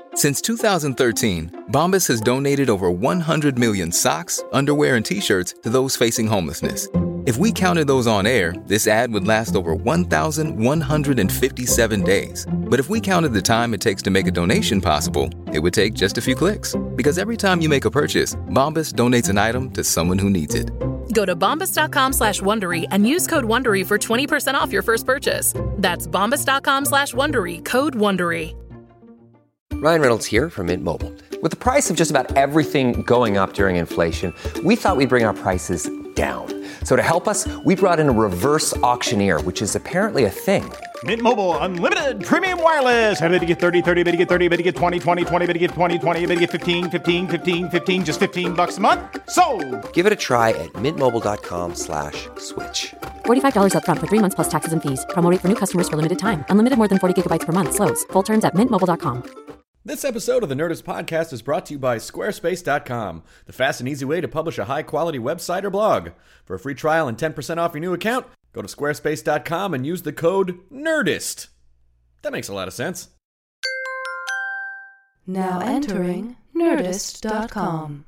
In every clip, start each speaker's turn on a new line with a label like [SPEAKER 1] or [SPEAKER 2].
[SPEAKER 1] Since 2013, Bombas has donated over 100 million socks, underwear, and T-shirts to those facing homelessness. If we counted those on air, this ad would last over 1,157 days. But if we counted the time it takes to make a donation possible, it would take just a few clicks. Because every time you make a purchase, Bombas donates an item to someone who needs it.
[SPEAKER 2] Go to bombas.com/Wondery and use code WONDERY for 20% off your first purchase. That's bombas.com/Wondery, code WONDERY.
[SPEAKER 3] Ryan Reynolds here from Mint Mobile. With the price of just about everything going up during inflation, we thought we'd bring our prices down. So to help us, we brought in a reverse auctioneer, which is apparently a thing.
[SPEAKER 4] Mint Mobile Unlimited Premium Wireless. How to get 30, 30, how to get 30, how to get 20, 20, 20, how to get 20, 20, how to get 15, 15, 15, 15, just $15 a month? Sold!
[SPEAKER 3] Give it a try at mintmobile.com/switch.
[SPEAKER 5] $45 up front for 3 months plus taxes and fees. Promo rate for new customers for limited time. Unlimited more than 40 gigabytes per month. Slows full terms at mintmobile.com.
[SPEAKER 6] This episode of the Nerdist Podcast is brought to you by Squarespace.com, the fast and easy way to publish a high-quality website or blog. For a free trial and 10% off your new account, go to Squarespace.com and use the code NERDIST. That makes a lot of sense.
[SPEAKER 7] Now entering Nerdist.com.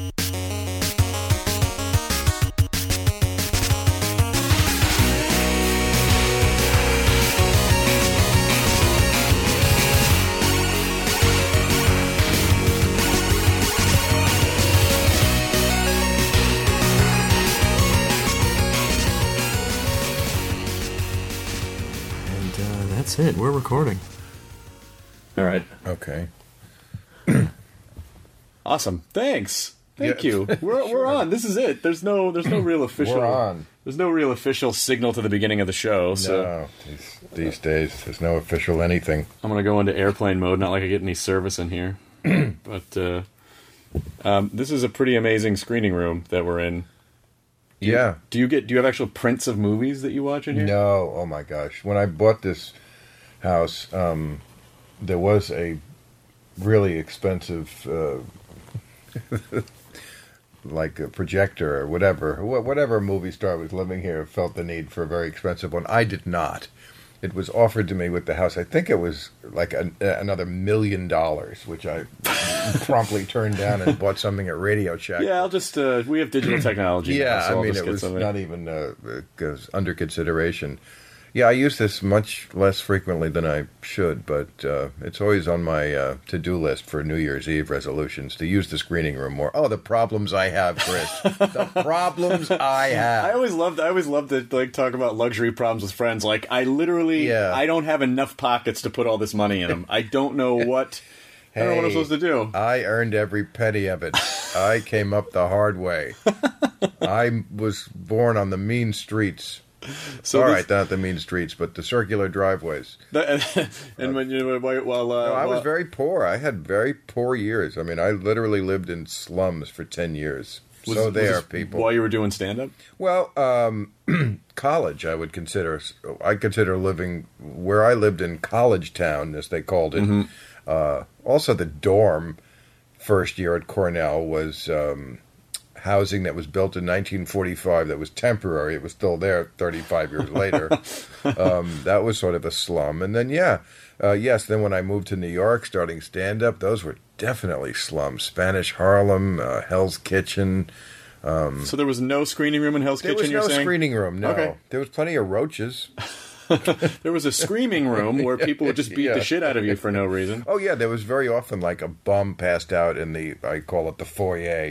[SPEAKER 6] That's it. We're recording. All right.
[SPEAKER 8] Okay.
[SPEAKER 6] Awesome. Thanks. Thank
[SPEAKER 8] Yeah.
[SPEAKER 6] you. We're on. This is it. There's no real official.
[SPEAKER 8] We're on.
[SPEAKER 6] There's no real official signal to the beginning of the show. So
[SPEAKER 8] No, these days there's no official anything.
[SPEAKER 6] I'm gonna go into airplane mode. Not like I get any service in here. But this is a pretty amazing screening room that we're in.
[SPEAKER 8] Yeah.
[SPEAKER 6] Do you have actual prints of movies that you watch in here?
[SPEAKER 8] No. Oh my gosh. When I bought this house, there was a really expensive, like a projector or whatever movie star was living here felt the need for a very expensive one. I did not. It was offered to me with the house. I think it was like another $1 million, which I promptly turned down and bought something at Radio Shack.
[SPEAKER 6] Yeah, I'll just we have digital technology.
[SPEAKER 8] Yeah,
[SPEAKER 6] now, so
[SPEAKER 8] I mean, it was not even under consideration. Yeah, I use this much less frequently than I should, but it's always on my to-do list for New Year's Eve resolutions to use the screening room more. Oh, the problems I have, Chris. The problems I have.
[SPEAKER 6] I always loved to like talk about luxury problems with friends. Like I literally, I don't have enough pockets to put all this money in them. I don't know what. I don't know what I'm supposed to do.
[SPEAKER 8] I earned every penny of it. I came up the hard way. I was born on the mean streets.
[SPEAKER 6] So
[SPEAKER 8] all right, not the mean streets, but the circular driveways.
[SPEAKER 6] And when you
[SPEAKER 8] I was very poor. I had very poor years. I mean, I literally lived in slums for 10 years. People.
[SPEAKER 6] While you were doing stand-up?
[SPEAKER 8] Well, college, I consider living where I lived in College Town, as they called it. Mm-hmm. Also, the dorm first year at Cornell was housing that was built in 1945 that was temporary. It was still there 35 years later. That was sort of a slum. And then, then when I moved to New York starting stand-up, those were definitely slums. Spanish Harlem, Hell's Kitchen.
[SPEAKER 6] So there was no screening room in Hell's Kitchen,
[SPEAKER 8] There was no screening room, no. Okay. There was plenty of roaches.
[SPEAKER 6] There was a screaming room where people would just beat the shit out of you for no reason.
[SPEAKER 8] Oh, yeah, there was very often like a bum passed out in I call it the foyer.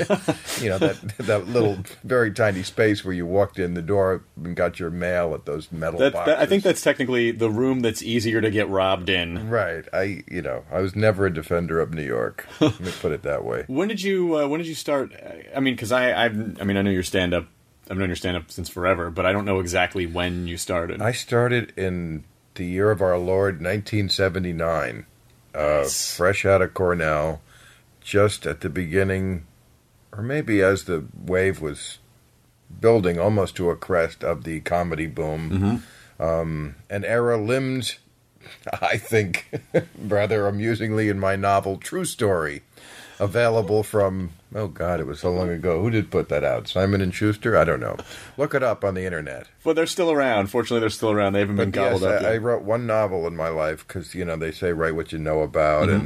[SPEAKER 8] that little, very tiny space where you walked in the door and got your mail at those metal boxes.
[SPEAKER 6] I think that's technically the room that's easier to get robbed in.
[SPEAKER 8] Right. I was never a defender of New York. Let me put it that way.
[SPEAKER 6] When did you start? I mean, because I know your stand-up. I've known your stand-up since forever, but I don't know exactly when you started.
[SPEAKER 8] I started in the year of our Lord, 1979, fresh out of Cornell, just at the beginning, or maybe as the wave was building almost to a crest of the comedy boom. Mm-hmm. An era limned, I think, rather amusingly in my novel True Story, available from, oh God, it was so long ago. Who did put that out? Simon & Schuster? I don't know. Look it up on the internet.
[SPEAKER 6] Well, they're still around. Fortunately, they're still around. They haven't been gobbled up yet.
[SPEAKER 8] I wrote one novel in my life because, they say write what you know about. Mm-hmm.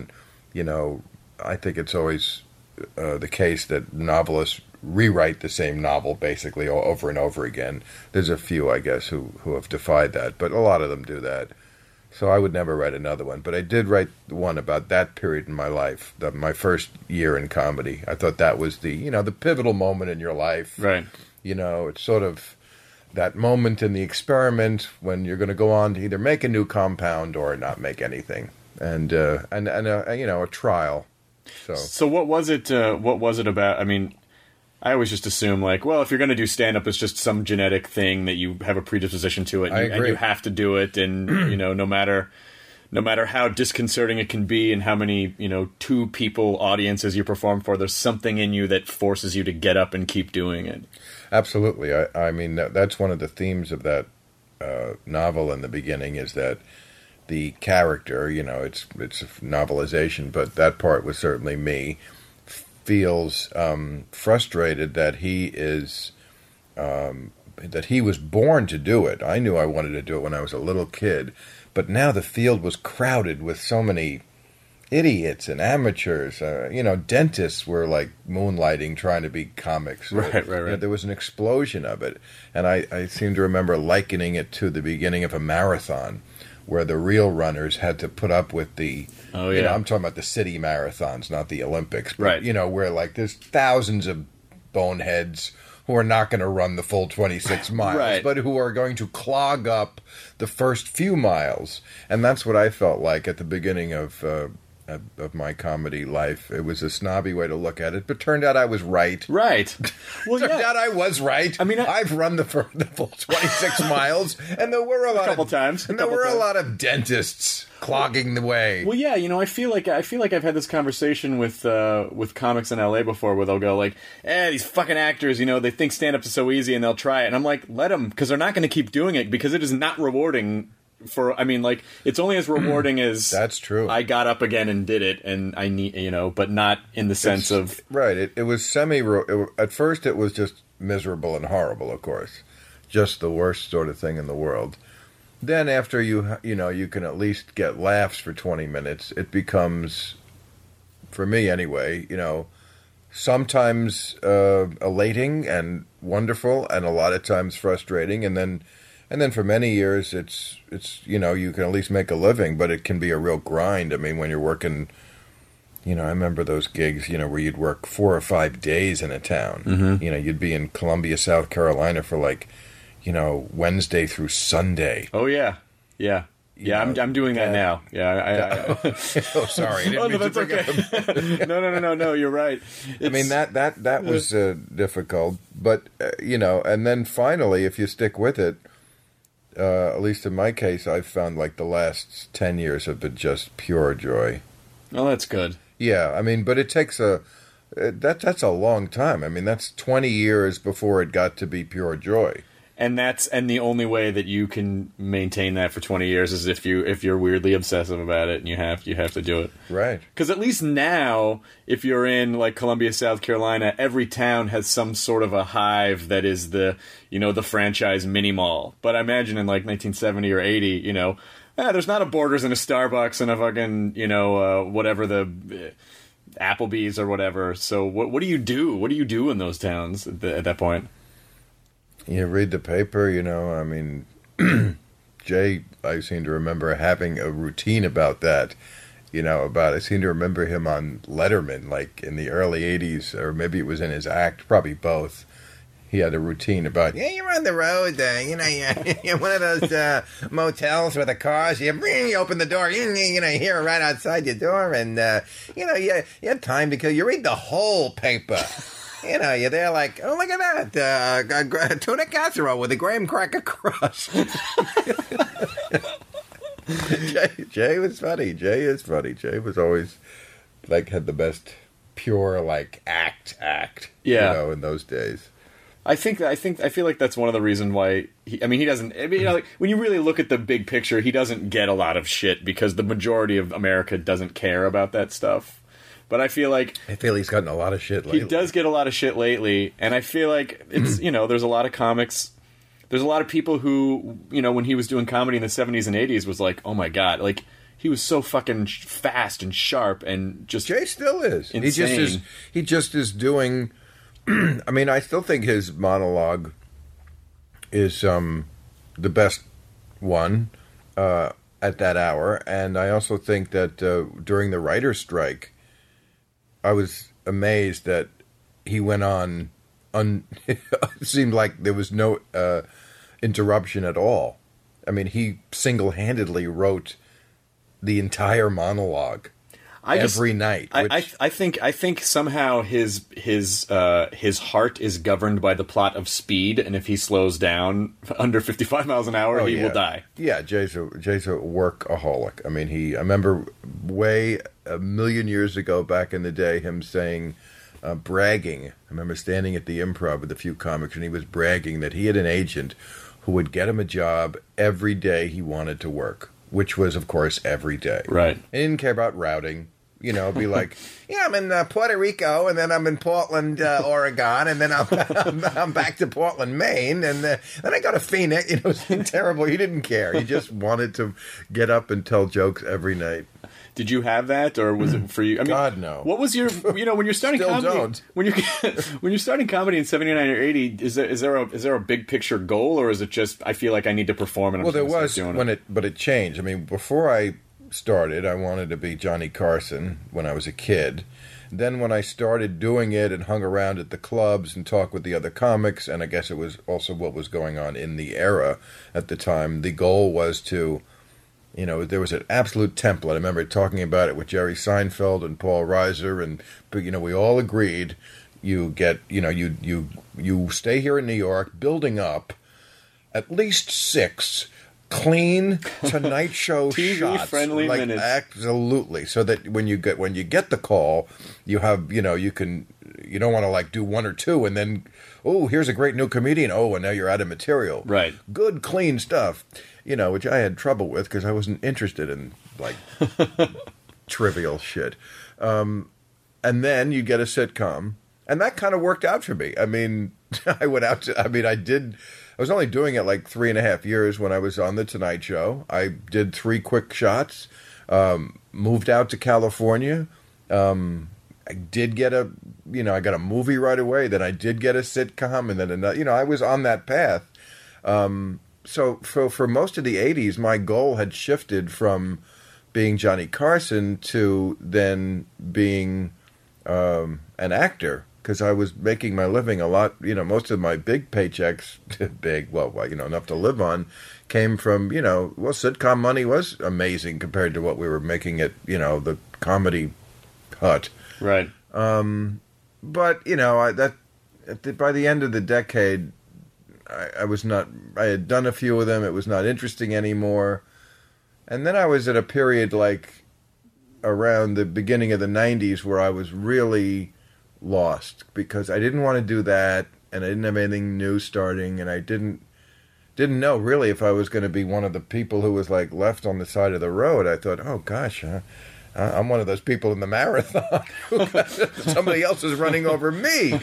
[SPEAKER 8] I think it's always the case that novelists rewrite the same novel basically over and over again. There's a few, I guess, who have defied that, but a lot of them do that. So I would never write another one. But I did write one about that period in my life, my first year in comedy. I thought that was the pivotal moment in your life.
[SPEAKER 6] Right.
[SPEAKER 8] It's sort of that moment in the experiment when you're going to go on to either make a new compound or not make anything. And a trial.
[SPEAKER 6] So what was it? What was it about? I mean, I always just assume if you're going to do stand up, it's just some genetic thing that you have a predisposition to it, and you have to do it, and no matter how disconcerting it can be, and how many 2 people audiences you perform for, there's something in you that forces you to get up and keep doing it. Absolutely.
[SPEAKER 8] I mean that's one of the themes of that novel in the beginning, is that the character, it's a novelization, but that part was certainly me, feels frustrated that he was born to do it. I knew I wanted to do it when I was a little kid, but now the field was crowded with so many idiots and amateurs. Dentists were like moonlighting, trying to be comics.
[SPEAKER 6] Right.
[SPEAKER 8] There was an explosion of it, and I seem to remember likening it to the beginning of a marathon, where the real runners had to put up with the... Oh, yeah. I'm talking about the city marathons, not the Olympics. But,
[SPEAKER 6] right.
[SPEAKER 8] Where, there's thousands of boneheads who are not going to run the full 26 miles,
[SPEAKER 6] right.
[SPEAKER 8] but who are going to clog up the first few miles. And that's what I felt like at the beginning of my comedy life. It was a snobby way to look at it, but turned out I was right.
[SPEAKER 6] Right.
[SPEAKER 8] Well, turned out I was right. I mean, I've run the full 26 miles, and there were a
[SPEAKER 6] couple times.
[SPEAKER 8] A lot of dentists clogging the way.
[SPEAKER 6] Well, yeah, I feel like I've had this conversation with comics in LA before, where they'll go these fucking actors, they think stand-up is so easy and they'll try it, and I'm like, let them, because they're not going to keep doing it, because it is not rewarding. It's only as rewarding as
[SPEAKER 8] that's true.
[SPEAKER 6] I got up again and did it, and I need, but not in the sense of
[SPEAKER 8] right. It was at first it was just miserable and horrible, of course, just the worst sort of thing in the world. Then after you can at least get laughs for 20 minutes, it becomes, for me anyway, sometimes elating and wonderful, and a lot of times frustrating, and then for many years, it's you can at least make a living, but it can be a real grind. I mean, when you're working, I remember those gigs, where you'd work 4 or 5 days in a town.
[SPEAKER 6] Mm-hmm.
[SPEAKER 8] You'd be in Columbia, South Carolina for Wednesday through Sunday.
[SPEAKER 6] Oh yeah, yeah. Yeah, I'm doing that now. Yeah,
[SPEAKER 8] oh, sorry.
[SPEAKER 6] No, that's okay. No. You're right.
[SPEAKER 8] I mean that was difficult, but and then finally, if you stick with it. At least in my case, I've found the last 10 years have been just pure joy.
[SPEAKER 6] Oh, that's good.
[SPEAKER 8] Yeah, I mean, but it takes that's a long time. I mean, that's 20 years before it got to be pure joy.
[SPEAKER 6] And the only way that you can maintain that for 20 years is if you're weirdly obsessive about it, and you have to do it.
[SPEAKER 8] Right.
[SPEAKER 6] Because at least now, if you're in Columbia, South Carolina, every town has some sort of a hive that is the franchise mini mall. But I imagine in 1970 or 80, there's not a Borders and a Starbucks and a fucking whatever the Applebee's or whatever. So what do you do? What do you do in those towns at that point?
[SPEAKER 8] You read the paper, I mean, Jay, I seem to remember having a routine about that, I seem to remember him on Letterman, in the early 80s, or maybe it was in his act, probably both. He had a routine about, you're on the road, you're one of those motels with the cars, you open the door, you hear it right outside your door, and, you have time because you read the whole paper. You're there oh, look at that, tuna casserole with a graham cracker crust. Jay was funny. Jay is funny. Jay was always, had the best pure, act,
[SPEAKER 6] yeah.
[SPEAKER 8] In those days.
[SPEAKER 6] I feel like that's one of the reasons why he doesn't, when you really look at the big picture, he doesn't get a lot of shit because the majority of America doesn't care about that stuff. But I feel
[SPEAKER 8] he's gotten a lot of shit lately.
[SPEAKER 6] He does get a lot of shit lately, and I feel like it's, there's a lot of comics, there's a lot of people who, when he was doing comedy in the 70s and 80s was oh my God, he was so fucking fast and sharp and just
[SPEAKER 8] Jay still is.
[SPEAKER 6] insane.
[SPEAKER 8] He just is doing. I mean, I still think his monologue is the best one at that hour, and I also think that during the writer's strike, I was amazed that he went on. It seemed like there was no interruption at all. I mean, he single-handedly wrote the entire monologue every night.
[SPEAKER 6] I think somehow his heart is governed by the plot of Speed, and if he slows down under 55 miles an hour, he will die.
[SPEAKER 8] Yeah, Jay's a workaholic. I mean, I remember way a million years ago, back in the day, him saying, bragging. I remember standing at the Improv with a few comics, and he was bragging that he had an agent who would get him a job every day he wanted to work, which was, of course, every day.
[SPEAKER 6] Right.
[SPEAKER 8] He didn't care about routing. You know, be like, yeah, I'm in Puerto Rico, and then I'm in Portland, Oregon, and then I'm back to Portland, Maine, and then I go to Phoenix. You know, it was terrible. He didn't care. He just wanted to get up and tell jokes every night.
[SPEAKER 6] Did you have that, or was it for you? I mean,
[SPEAKER 8] God, no.
[SPEAKER 6] What was your, when you're starting
[SPEAKER 8] Still
[SPEAKER 6] comedy,
[SPEAKER 8] don't.
[SPEAKER 6] when you're starting comedy in 79 or 80, is there a big picture goal, or is it just I feel like I need to perform and I'm
[SPEAKER 8] there
[SPEAKER 6] just gonna
[SPEAKER 8] was
[SPEAKER 6] start doing
[SPEAKER 8] but it changed. I mean, before I started, I wanted to be Johnny Carson when I was a kid. Then when I started doing it and hung around at the clubs and talked with the other comics, and I guess it was also what was going on in the era at the time, the goal was to, you know, there was an absolute template. I remember talking about it with Jerry Seinfeld and Paul Reiser, and, you know, we all agreed you get, you know, you stay here in New York, building up at least 6 clean Tonight Show
[SPEAKER 6] TV
[SPEAKER 8] shots,
[SPEAKER 6] friendly
[SPEAKER 8] like,
[SPEAKER 6] minutes.
[SPEAKER 8] Absolutely, so that when you get the call, you have, you know, you don't want to like do 1 or 2 and then, oh, here's a great new comedian, oh, and now you're out of material.
[SPEAKER 6] Right.
[SPEAKER 8] Good, clean stuff, you know, which I had trouble with because I wasn't interested in like trivial shit. And then you get a sitcom, and that kind of worked out for me. I mean, I was only doing it like 3.5 years when I was on The Tonight Show. I did 3 quick shots, moved out to California. I did get I got a movie right away. Then I did get a sitcom, and then another, you know, I was on that path. So for most of the 80s, my goal had shifted from being Johnny Carson to then being an actor. Because I was making my living a lot, you know, most of my big paychecks, enough to live on, came from, you know, sitcom money was amazing compared to what we were making at, you know, the Comedy Hut.
[SPEAKER 6] Right.
[SPEAKER 8] But, you know, by the end of the decade, I had done a few of them, it was not interesting anymore. And then I was at a period like around the beginning of the 90s where I was really lost because I didn't want to do that, and I didn't have anything new starting, and I didn't know really if I was going to be one of the people who was like left on the side of the road. I thought, oh gosh, I'm one of those people in the marathon. Somebody else is running over me.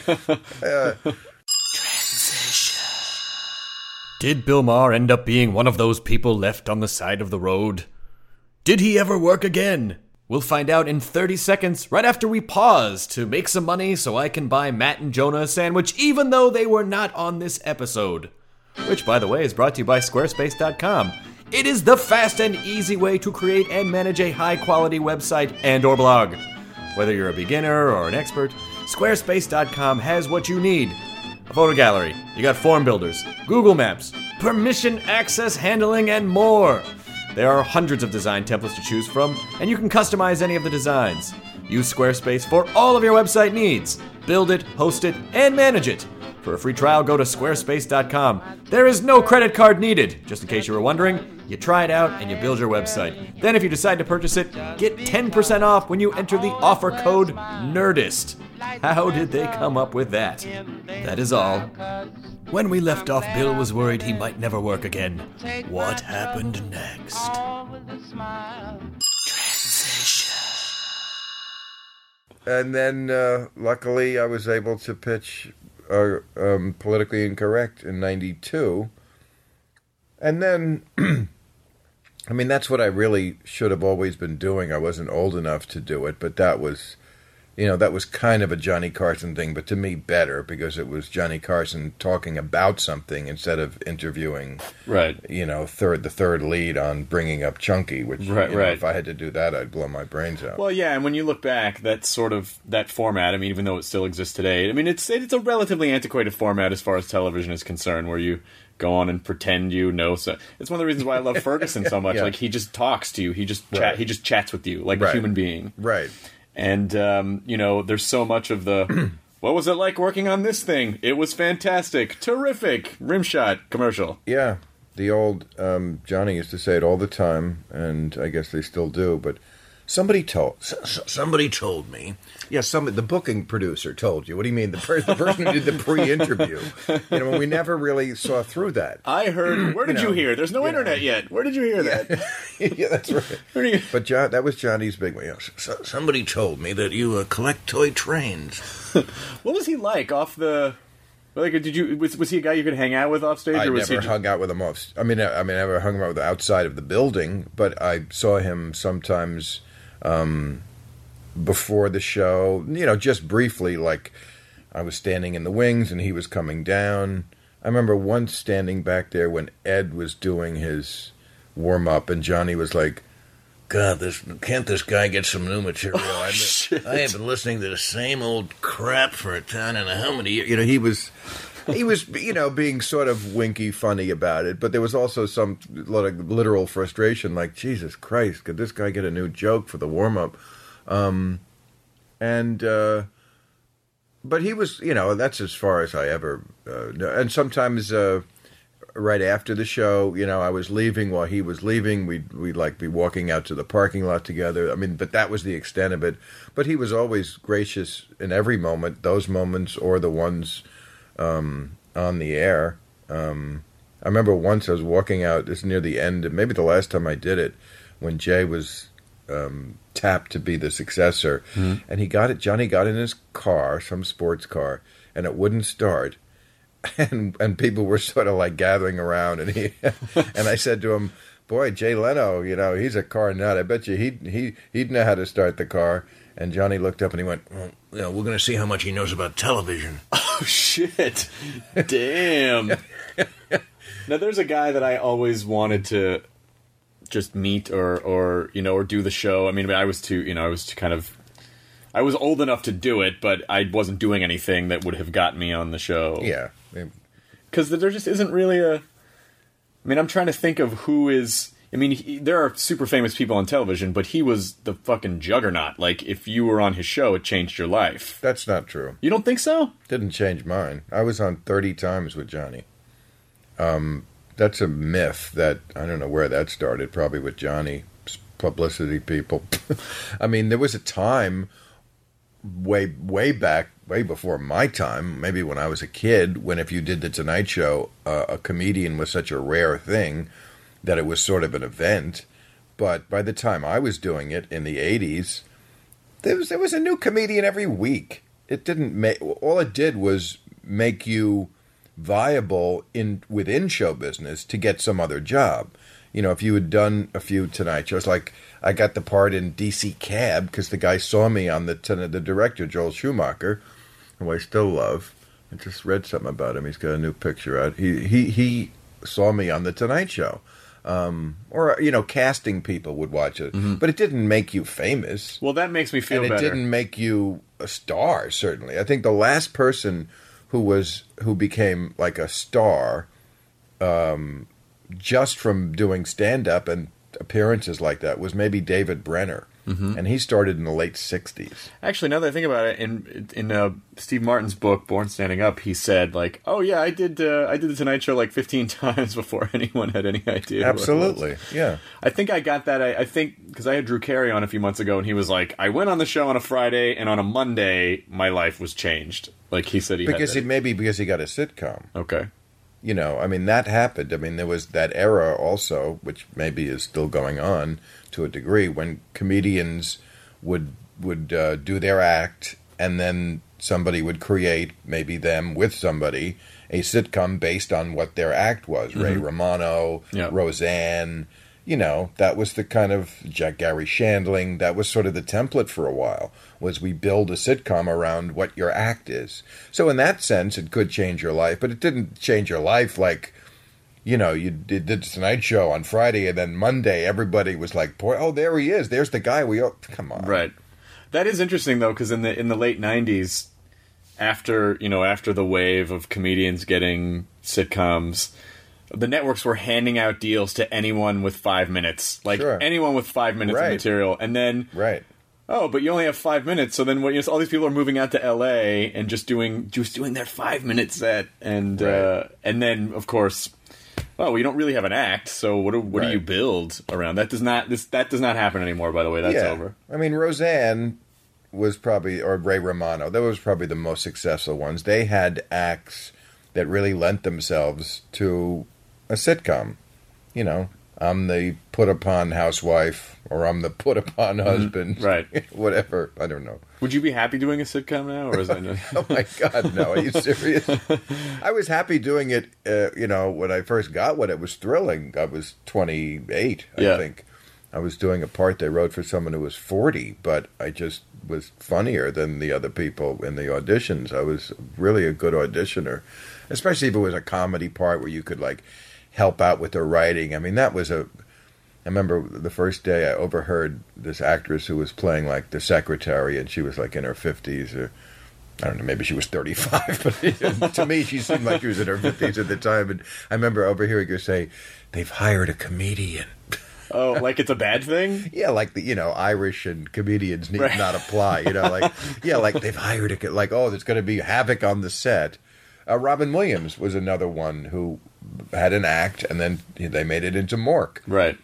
[SPEAKER 6] Did Bill Maher end up being one of those people left on the side of the road? Did he ever work again? We'll find out in 30 seconds, right after we pause to make some money so I can buy Matt and Jonah a sandwich, even though they were not on this episode. Which, by the way, is brought to you by Squarespace.com. It is the fast and easy way to create and manage a high-quality website and or blog. Whether you're a beginner or an expert, Squarespace.com has what you need. A photo gallery, you got form builders, Google Maps, permission access handling, and more. There are hundreds of design templates to choose from, and you can customize any of the designs. Use Squarespace for all of your website needs. Build it, host it, and manage it. For a free trial, go to squarespace.com. There is no credit card needed. Just in case you were wondering, you try it out and you build your website. Then if you decide to purchase it, get 10% off when you enter the offer code NERDIST. How did they come up with that? That is all. When we left off, Bill was worried he might never work again. What happened next? Transition.
[SPEAKER 8] And then, luckily, I was able to pitch Politically Incorrect in 92. And then I mean, that's what I really should have always been doing. I wasn't old enough to do it, but that was, that was kind of a Johnny Carson thing, but to me better because it was Johnny Carson talking about something instead of interviewing,
[SPEAKER 6] right?
[SPEAKER 8] The third lead on Bringing Up Chunky, which, if I had to do that, I'd blow my brains out.
[SPEAKER 6] Well, yeah, and when you look back, that format, I mean, even though it still exists today, I mean, it's a relatively antiquated format as far as television is concerned, where you go on and pretend you know. So it's one of the reasons why I love Ferguson so much. Like, he just talks to you. He just chats with you like a human being.
[SPEAKER 8] Right.
[SPEAKER 6] And, there's so much of the, what was it like working on this thing? It was fantastic. Terrific. Rimshot commercial.
[SPEAKER 8] Yeah. The old Johnny used to say it all the time, and I guess they still do, but somebody told me. Yeah, the booking producer told you. What do you mean? The person who did the pre-interview. And we never really saw through that.
[SPEAKER 6] I heard. Where did you hear? There's no internet yet. Where did you hear that?
[SPEAKER 8] Yeah, that's right. But that was Johnny's big one. Somebody told me that you collect toy trains.
[SPEAKER 6] What was he like off the? Like, was he a guy you could hang out with off stage?
[SPEAKER 8] I never hung out with him off. I never hung out with him outside of the building, but I saw him sometimes. Before the show, just briefly, like I was standing in the wings and he was coming down. I remember once standing back there when Ed was doing his warm-up and Johnny was like, God, can't this guy get some new material? I have been listening to the same old crap for a ton and how many years. He was, being sort of winky funny about it, but there was also some lot of literal frustration, like, Jesus Christ, could this guy get a new joke for the warm-up? But he was, that's as far as I ever, and sometimes, right after the show, I was leaving while he was leaving. We'd like be walking out to the parking lot together. I mean, but that was the extent of it. But he was always gracious in every moment, those moments or the ones, on the air. I remember once I was walking out, this near the end, maybe the last time I did it, when Jay was, tapped to be the successor, and Johnny got in his car, some sports car, and it wouldn't start, and people were sort of like gathering around, and and I said to him, boy, Jay Leno, he's a car nut, I bet you he'd know how to start the car. And Johnny looked up and he went, well, we're going to see how much he knows about television.
[SPEAKER 6] Oh, shit. Damn. Now, there's a guy that I always wanted to just meet or do the show. I mean, I was I was old enough to do it, but I wasn't doing anything that would have gotten me on the show.
[SPEAKER 8] Yeah.
[SPEAKER 6] Because there just isn't really I'm trying to think of who is... there are super famous people on television, but he was the fucking juggernaut. Like, if you were on his show, it changed your life.
[SPEAKER 8] That's not true.
[SPEAKER 6] You don't think so?
[SPEAKER 8] Didn't change mine. I was on 30 times with Johnny. That's a myth that, I don't know where that started, probably with Johnny, publicity people. There was a time way back, way before my time, maybe when I was a kid, when if you did The Tonight Show, a comedian was such a rare thing that it was sort of an event. But by the time I was doing it in the 80s, there was a new comedian every week. All it did was make you viable within show business to get some other job. If you had done a few Tonight Shows, like I got the part in DC Cab because the guy saw me on the director, Joel Schumacher, who I still love. I just read something about him. He's got a new picture out. He saw me on the Tonight Show. Or casting people would watch it, but it didn't make you famous.
[SPEAKER 6] Well, that makes me feel better.
[SPEAKER 8] And it didn't make you a star. Certainly, I think the last person who became like a star, just from doing stand up and appearances like that was maybe David Brenner. And he started in the late 60s.
[SPEAKER 6] Actually, now that I think about it, in Steve Martin's book, Born Standing Up, he said, like, oh, yeah, I did The Tonight Show like 15 times before anyone had any idea.
[SPEAKER 8] Absolutely, yeah.
[SPEAKER 6] I think I got that, I think, because I had Drew Carey on a few months ago, and he was like, I went on the show on a Friday, and on a Monday, my life was changed. Like, he said
[SPEAKER 8] because he got a sitcom.
[SPEAKER 6] Okay.
[SPEAKER 8] That happened. There was that era also, which maybe is still going on to a degree, when comedians would do their act, and then somebody would create, maybe them with somebody, a sitcom based on what their act was. Ray Romano, Roseanne, you know, that was the kind of Gary Shandling, that was sort of the template for a while, was we build a sitcom around what your act is. So in that sense, it could change your life, but it didn't change your life like, you know, you did the Tonight Show on Friday, and then Monday everybody was like, boy, oh, there he is. There's the guy come on.
[SPEAKER 6] Right. That is interesting, though, because in the late 90s, after the wave of comedians getting sitcoms, the networks were handing out deals to anyone with 5 minutes. Like, anyone with 5 minutes of material. And then, oh, but you only have 5 minutes, so then all these people are moving out to L.A. and just doing their 5-minute set. And then, of course, well, you don't really have an act, so what do you build around? That does not happen anymore, by the way. That's over.
[SPEAKER 8] I mean, Roseanne was probably, or Ray Romano, that was probably the most successful ones. They had acts that really lent themselves to a sitcom. You know, I'm the put-upon housewife, or I'm the put-upon husband.
[SPEAKER 6] Right.
[SPEAKER 8] Whatever. I don't know.
[SPEAKER 6] Would you be happy doing a sitcom now, or is that...
[SPEAKER 8] Oh, my God, no. Are you serious? I was happy doing it, when I first got one. It was thrilling. I was 28, I think. I was doing a part they wrote for someone who was 40, but I just was funnier than the other people in the auditions. I was really a good auditioner, especially if it was a comedy part where you could, like, help out with the writing. I mean, that was I remember the first day I overheard this actress who was playing, like, the secretary, and she was, like, in her 50s, or I don't know, maybe she was 35, but to me, she seemed like she was in her 50s at the time. And I remember overhearing her say, "They've hired a comedian."
[SPEAKER 6] Oh, like it's a bad thing?
[SPEAKER 8] Yeah, like Irish and comedians need not apply. Like they've hired there's going to be havoc on the set. Robin Williams was another one who had an act, and then they made it into Mork.
[SPEAKER 6] Right.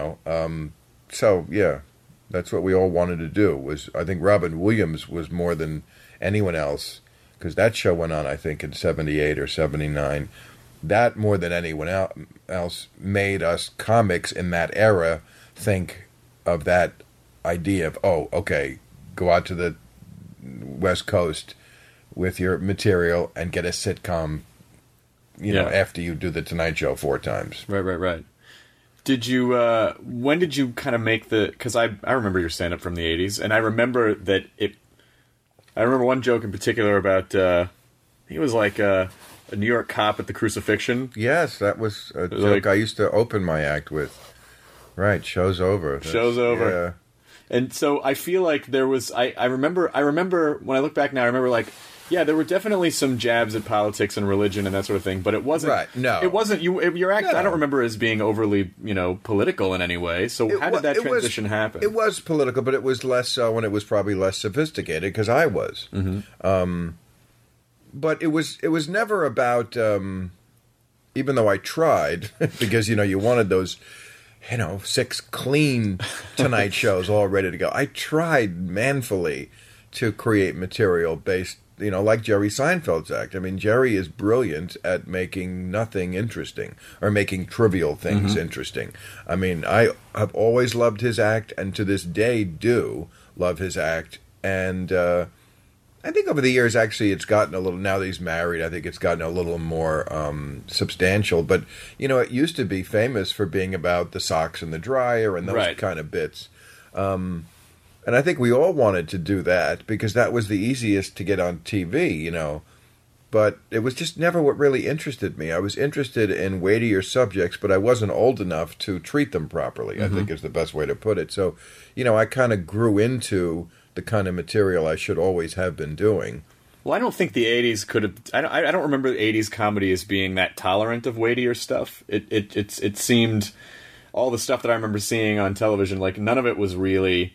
[SPEAKER 8] So yeah, that's what we all wanted to do. I think Robin Williams was more than anyone else, because that show went on, I think, in 78 or 79. That, more than anyone else, made us comics in that era think of that idea of, oh, okay, go out to the West Coast with your material and get a sitcom, after you do the Tonight Show 4 times.
[SPEAKER 6] Right. Did you, when did you kind of make because I remember your stand-up from the 80s, and I remember that I remember one joke in particular about, he was like a New York cop at the crucifixion.
[SPEAKER 8] Yes, that was a joke I used to open my act with. Right, show's over.
[SPEAKER 6] Show's over. Yeah. And so I feel like there was, I remember when I look back now, I remember like, yeah, there were definitely some jabs at politics and religion and that sort of thing, but it wasn't.
[SPEAKER 8] Right, no.
[SPEAKER 6] It wasn't, your act, no. I don't remember as being overly, political in any way. So how did that transition happen?
[SPEAKER 8] It was political, but it was less so, and it was probably less sophisticated, because I was.
[SPEAKER 6] Mm-hmm.
[SPEAKER 8] But it was never about, even though I tried, because, you wanted those, 6 clean Tonight shows all ready to go. I tried manfully to create material based, like Jerry Seinfeld's act. I mean, Jerry is brilliant at making nothing interesting, or making trivial things interesting. I mean, I have always loved his act, and to this day do love his act, and I think over the years, actually, it's gotten a little, now that he's married, I think it's gotten a little more substantial. But, it used to be famous for being about the socks and the dryer and those kind of bits. And I think we all wanted to do that because that was the easiest to get on TV, But it was just never what really interested me. I was interested in weightier subjects, but I wasn't old enough to treat them properly, I think is the best way to put it. So, I kind of grew into the kind of material I should always have been doing.
[SPEAKER 6] Well, I don't think the 80s could have... I don't remember the 80s comedy as being that tolerant of weightier stuff. It seemed... All the stuff that I remember seeing on television, like, none of it was really,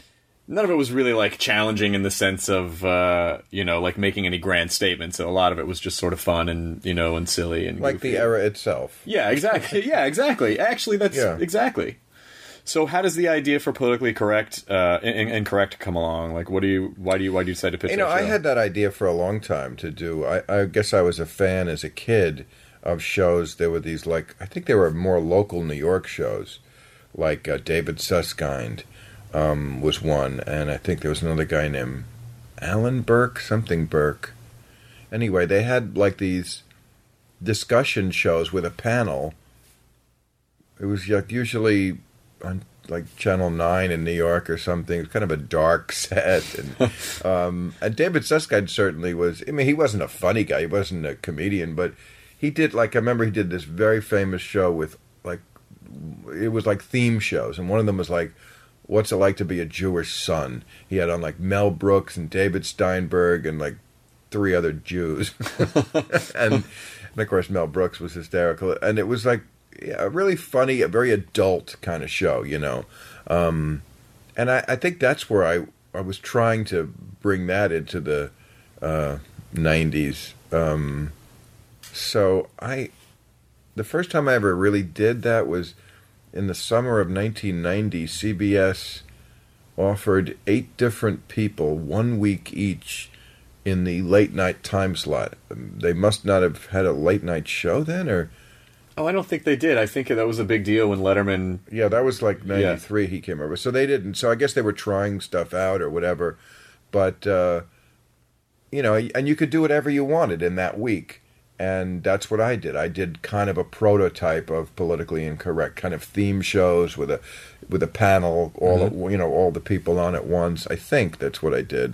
[SPEAKER 6] like, challenging in the sense of, like, making any grand statements. A lot of it was just sort of fun and, and silly. And
[SPEAKER 8] like
[SPEAKER 6] goofy.
[SPEAKER 8] The era itself.
[SPEAKER 6] Yeah, exactly. Yeah, exactly. Actually, that's... Yeah. Exactly. So how does the idea for politically correct and correct come along? Like, why do you decide to pitch that show?
[SPEAKER 8] I had that idea for a long time to do. I guess I was a fan as a kid of shows. There were these, like, I think they were more local New York shows, like David Susskind was one, and I think there was another guy named Alan Burke, something Burke. Anyway, they had like these discussion shows with a panel It was usually on like Channel 9 in New York or something. It was kind of a dark set. And David Susskind certainly was, I mean, he wasn't a funny guy. He wasn't a comedian, but he did, like, I remember he did this very famous show with, like, it was like theme shows. And one of them was like, what's it like to be a Jewish son? He had on like Mel Brooks and David Steinberg and like 3 other Jews. and of course Mel Brooks was hysterical. And it was like a really funny, a very adult kind of show, you know. And I think that's where I was trying to bring that into the 90s. So the first time I ever really did that was in the summer of 1990. CBS offered 8 different people 1 week each in the late night time slot. They must not have had a late night show then, or...
[SPEAKER 6] Oh, I don't think they did. I think that was a big deal when Letterman...
[SPEAKER 8] Yeah, that was like 93 he came over. So they didn't. So I guess they were trying stuff out or whatever. But, you know, and you could do whatever you wanted in that week. And that's what I did. I did kind of a prototype of Politically Incorrect, kind of theme shows with a panel, all the people on at once. I think that's what I did.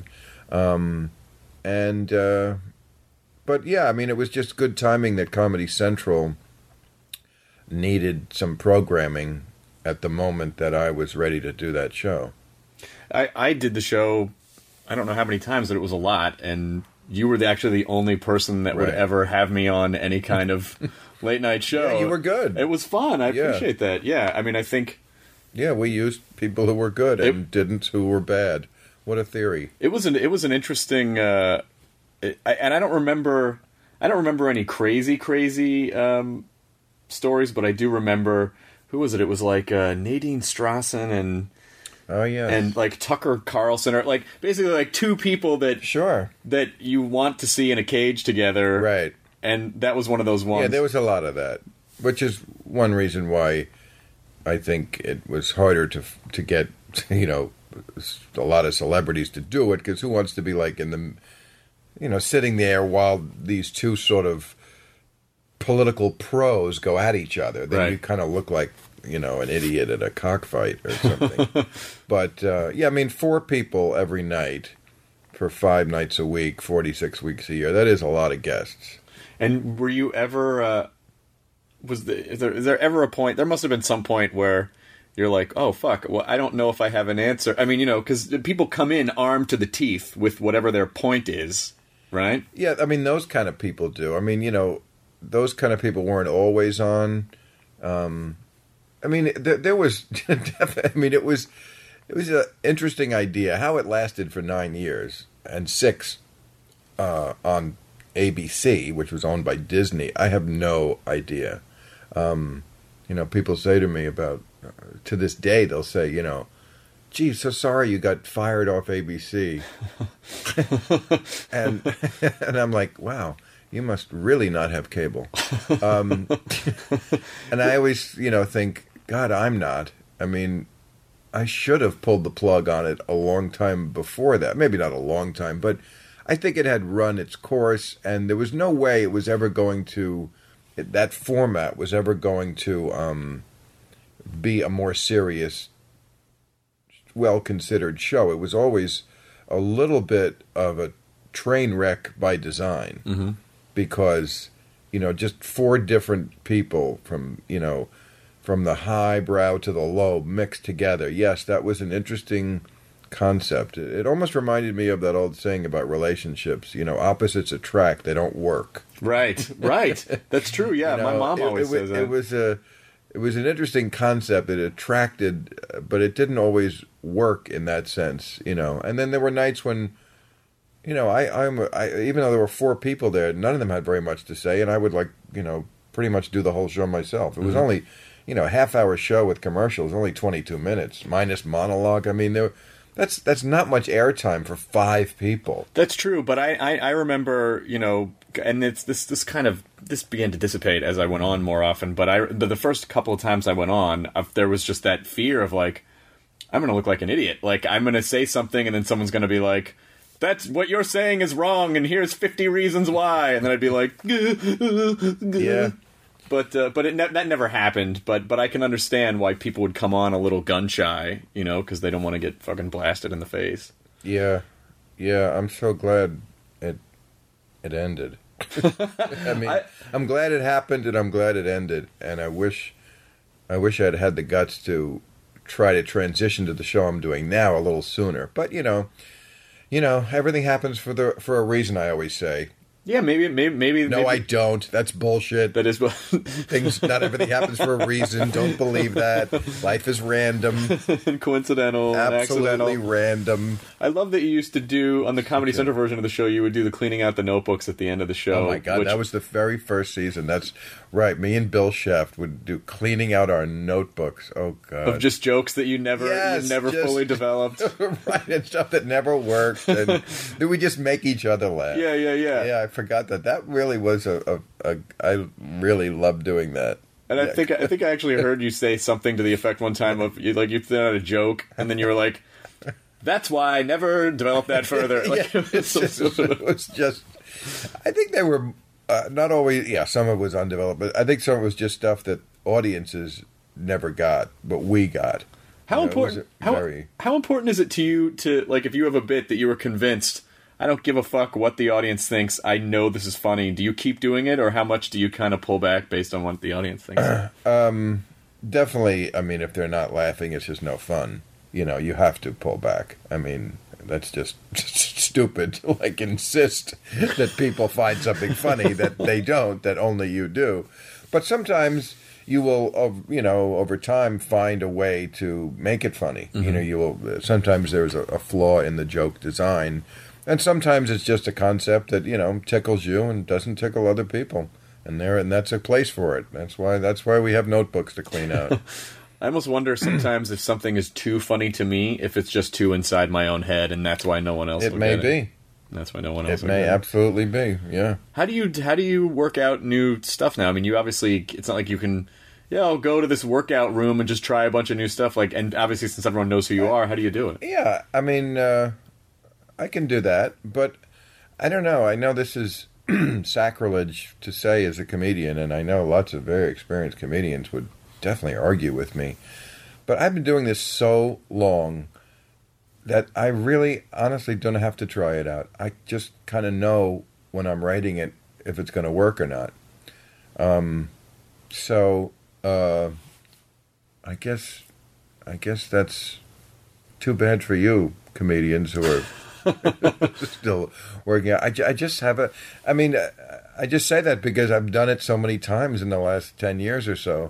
[SPEAKER 8] But yeah, I mean, it was just good timing that Comedy Central needed some programming at the moment that I was ready to do that show.
[SPEAKER 6] I did the show, I don't know how many times, but it was a lot, and you were actually the only person that would ever have me on any kind of late night show.
[SPEAKER 8] Yeah, you were good.
[SPEAKER 6] It was fun. I appreciate that. Yeah, I mean, I think...
[SPEAKER 8] Yeah, we used people who were good and didn't who were bad. What a theory.
[SPEAKER 6] It was an interesting... and I don't remember any crazy stories, but I do remember... Who was it? It was like Nadine Strassen and...
[SPEAKER 8] Oh, yeah.
[SPEAKER 6] And like Tucker Carlson, or like basically like 2 people that that you want to see in a cage together.
[SPEAKER 8] Right.
[SPEAKER 6] And that was one of those ones.
[SPEAKER 8] Yeah, there was a lot of that, which is one reason why I think it was harder to get, you know, a lot of celebrities to do it, because who wants to be like in the, you know, sitting there while these 2 sort of political pros go at each other. Then you kind of look like, you know, an idiot at a cockfight or something. But, yeah, I mean, 4 people every night for 5 nights a week, 46 weeks a year. That is a lot of guests.
[SPEAKER 6] And were you ever, is there ever a point, there must have been some point where you're like, oh, fuck, well, I don't know if I have an answer. I mean, you know, because people come in armed to the teeth with whatever their point is, right?
[SPEAKER 8] Yeah, I mean, those kind of people do. I mean, you know, those kind of people weren't always on. I mean, there was, I mean, it was an interesting idea. How it lasted for 9 years and 6 on ABC, which was owned by Disney, I have no idea. You know, people say to me about, to this day, they'll say, you know, gee, so sorry you got fired off ABC. and I'm like, wow. You must really not have cable. And I always, you know, think, God, I'm not. I mean, I should have pulled the plug on it a long time before that. Maybe not a long time, but I think it had run its course, and there was no way it was ever going to, that format was ever going to be a more serious, well-considered show. It was always a little bit of a train wreck by design. Mm-hmm. Because, you know, just 4 different people from, you know, from the high brow to the low mixed together. Yes, that was an interesting concept. It almost reminded me of that old saying about relationships. You know, opposites attract, they don't work.
[SPEAKER 6] Right. That's true, yeah. You know, my mom always says that. It was an interesting concept. It attracted, but it didn't always work in that sense, you know. And then there were nights when... You know, I even though there were 4 people there, none of them had very much to say, and I would, like, you know, pretty much do the whole show myself. It was only, you know, a half-hour show with commercials, only 22 minutes, minus monologue. I mean, that's not much airtime for 5 people. That's true, but I remember, you know, and it's this began to dissipate as I went on more often, but the first couple of times I went on, there was just that fear of, like, I'm going to look like an idiot. Like, I'm going to say something, and then someone's going to be like, that's what you're saying is wrong, and here's 50 reasons why. And then I'd be like,
[SPEAKER 8] yeah.
[SPEAKER 6] But that never happened. But I can understand why people would come on a little gun shy, because they don't want to get fucking blasted in the face.
[SPEAKER 8] Yeah, I'm so glad it ended. I mean, I'm glad it happened, and I'm glad it ended. And I wish I'd had the guts to try to transition to the show I'm doing now a little sooner. But everything happens for a reason. I always say.
[SPEAKER 6] Yeah, maybe.
[SPEAKER 8] No, I don't. That's bullshit.
[SPEAKER 6] That is
[SPEAKER 8] things. Not everything happens for a reason. Don't believe that. Life is random,
[SPEAKER 6] coincidental,
[SPEAKER 8] absolutely
[SPEAKER 6] accidental.
[SPEAKER 8] Random.
[SPEAKER 6] I love that you used to do on the Comedy Central version of the show. You would do the cleaning out the notebooks at the end of the show.
[SPEAKER 8] Oh my god, that was the very first season. That's right. Me and Bill Sheft would do cleaning out our notebooks. Oh god,
[SPEAKER 6] of just jokes that you never fully developed,
[SPEAKER 8] right? And stuff that never worked, and we just make each other laugh.
[SPEAKER 6] Yeah.
[SPEAKER 8] Yeah, I forgot that. That really was I really loved doing that.
[SPEAKER 6] And I think I actually heard you say something to the effect one time of you threw out a joke, and then you were like, "That's why I never developed that further." Like,
[SPEAKER 8] it was just. I think they were not always. Yeah, some of it was undeveloped, but I think some of it was just stuff that audiences never got, but we got.
[SPEAKER 6] How important? How important is it to you to, like, if you have a bit that you were convinced, I don't give a fuck what the audience thinks, I know this is funny, do you keep doing it, or how much do you kind of pull back based on what the audience thinks?
[SPEAKER 8] Definitely, I mean, if they're not laughing, it's just no fun. You have to pull back. I mean, that's just stupid to, like, insist that people find something funny that they don't, that only you do. But sometimes you will, over time, find a way to make it funny.
[SPEAKER 6] Mm-hmm.
[SPEAKER 8] You will. Sometimes there's a flaw in the joke design. And sometimes it's just a concept that, tickles you and doesn't tickle other people. And that's a place for it. That's why we have notebooks to clean out.
[SPEAKER 6] I almost wonder sometimes if something is too funny to me, if it's just too inside my own head, and that's why no one else will get it.
[SPEAKER 8] It may be.
[SPEAKER 6] That's why no one else
[SPEAKER 8] will get it. It may absolutely be, yeah.
[SPEAKER 6] How do you work out new stuff now? I mean, you obviously, it's not like you can, I'll go to this workout room and just try a bunch of new stuff. Like, and obviously, since everyone knows who you are, how do you do it?
[SPEAKER 8] Yeah, I mean, I can do that, but I don't know. I know this is sacrilege to say as a comedian, and I know lots of very experienced comedians would definitely argue with me. But I've been doing this so long that I really, honestly, don't have to try it out. I just kind of know when I'm writing it if it's going to work or not. So I guess that's too bad for you, comedians who are still working out. I just have I just say that because I've done it so many times in the last 10 years or so.